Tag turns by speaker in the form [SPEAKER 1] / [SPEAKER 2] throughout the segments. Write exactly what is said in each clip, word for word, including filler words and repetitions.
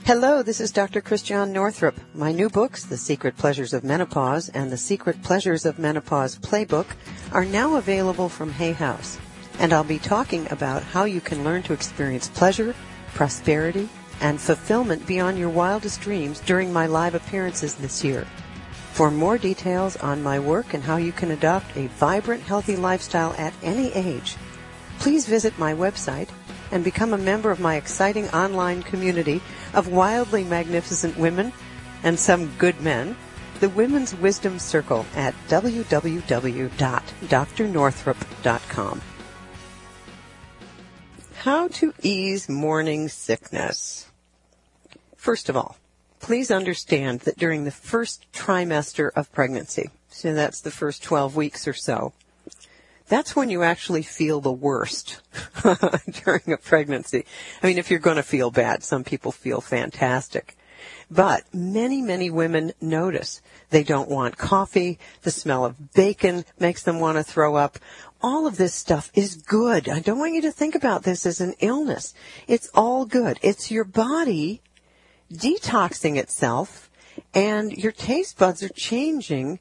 [SPEAKER 1] Hello, this is Doctor Christiane Northrup. My new books, The Secret Pleasures of Menopause and The Secret Pleasures of Menopause Playbook, are now available from Hay House. And I'll be talking about how you can learn to experience pleasure, prosperity, and fulfillment beyond your wildest dreams during my live appearances this year. For more details on my work and how you can adopt a vibrant, healthy lifestyle at any age, please visit my website and become a member of my exciting online community of wildly magnificent women and some good men, the Women's Wisdom Circle at w w w dot dr northrup dot com. How to ease morning sickness. First of all, please understand that during the first trimester of pregnancy, so that's the first twelve weeks or so, that's when you actually feel the worst during a pregnancy. I mean, if you're going to feel bad, some people feel fantastic. But many, many women notice they don't want coffee. The smell of bacon makes them want to throw up. All of this stuff is good. I don't want you to think about this as an illness. It's all good. It's your body detoxing itself, and your taste buds are changing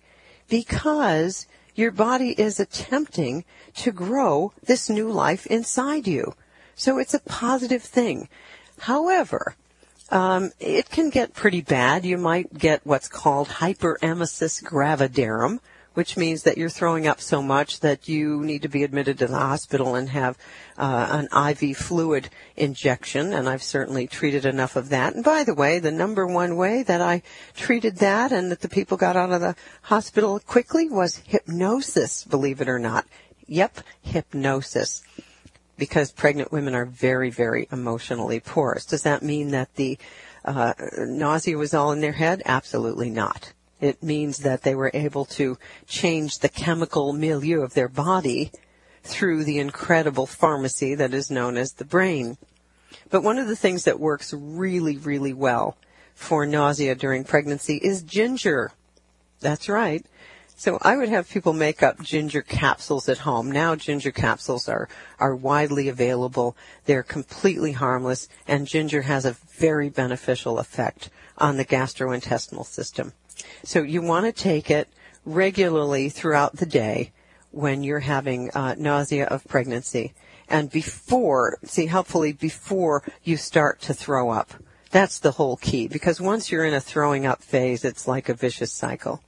[SPEAKER 1] because your body is attempting to grow this new life inside you. So it's a positive thing. However, um, it can get pretty bad. You might get what's called hyperemesis gravidarum, which means that you're throwing up so much that you need to be admitted to the hospital and have uh, an I V fluid injection, and I've certainly treated enough of that. And by the way, the number one way that I treated that and that the people got out of the hospital quickly was hypnosis, believe it or not. Yep, hypnosis. Because pregnant women are very, very emotionally porous. Does that mean that the uh, nausea was all in their head? Absolutely not. It means that they were able to change the chemical milieu of their body through the incredible pharmacy that is known as the brain. But one of the things that works really, really well for nausea during pregnancy is ginger. That's right. So I would have people make up ginger capsules at home. Now ginger capsules are, are widely available. They're completely harmless, and ginger has a very beneficial effect on the gastrointestinal system. So you want to take it regularly throughout the day when you're having uh, nausea of pregnancy, and before, see, helpfully before you start to throw up. That's the whole key, because once you're in a throwing up phase, it's like a vicious cycle.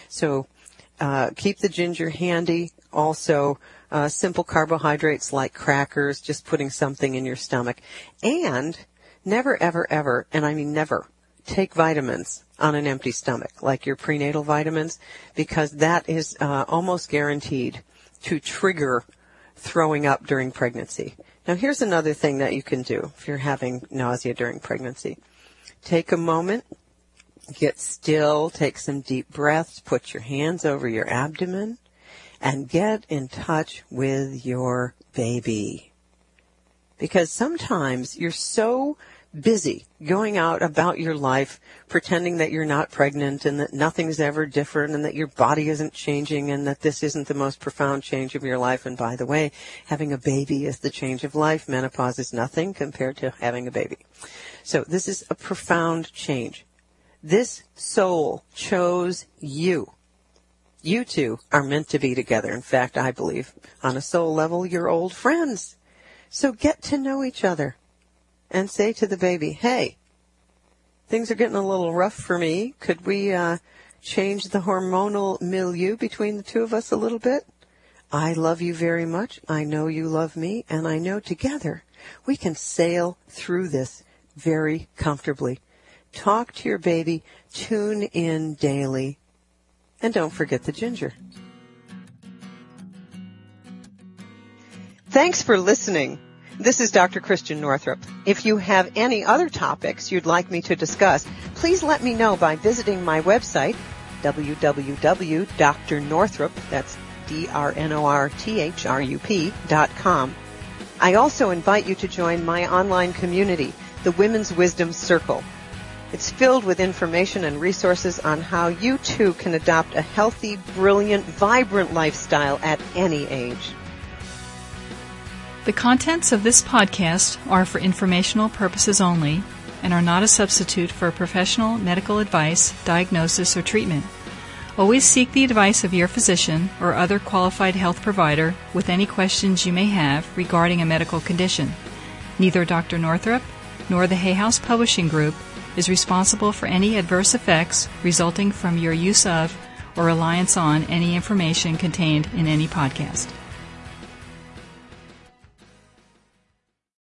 [SPEAKER 1] So uh, keep the ginger handy. Also, uh, simple carbohydrates like crackers, just putting something in your stomach. And never, ever, ever, and I mean never, take vitamins on an empty stomach, like your prenatal vitamins, because that is uh, almost guaranteed to trigger throwing up during pregnancy. Now, here's another thing that you can do if you're having nausea during pregnancy. Take a moment, get still, take some deep breaths, put your hands over your abdomen, and get in touch with your baby. Because sometimes you're so busy going out about your life, pretending that you're not pregnant and that nothing's ever different and that your body isn't changing and that this isn't the most profound change of your life. And by the way, having a baby is the change of life. Menopause is nothing compared to having a baby. So this is a profound change. This soul chose you. You two are meant to be together. In fact, I believe on a soul level, you're old friends. So get to know each other. And say to the baby, hey, things are getting a little rough for me. Could we uh, change the hormonal milieu between the two of us a little bit? I love you very much. I know you love me. And I know together we can sail through this very comfortably. Talk to your baby. Tune in daily. And don't forget the ginger. Thanks for listening. This is Doctor Christiane Northrup. If you have any other topics you'd like me to discuss, please let me know by visiting my website, w w w dot d r northrup, that's D R N O R T H R U P dot com. I also invite you to join my online community, the Women's Wisdom Circle. It's filled with information and resources on how you too can adopt a healthy, brilliant, vibrant lifestyle at any age.
[SPEAKER 2] The contents of this podcast are for informational purposes only and are not a substitute for professional medical advice, diagnosis, or treatment. Always seek the advice of your physician or other qualified health provider with any questions you may have regarding a medical condition. Neither Doctor Northrup nor the Hay House Publishing Group is responsible for any adverse effects resulting from your use of or reliance on any information contained in any podcast.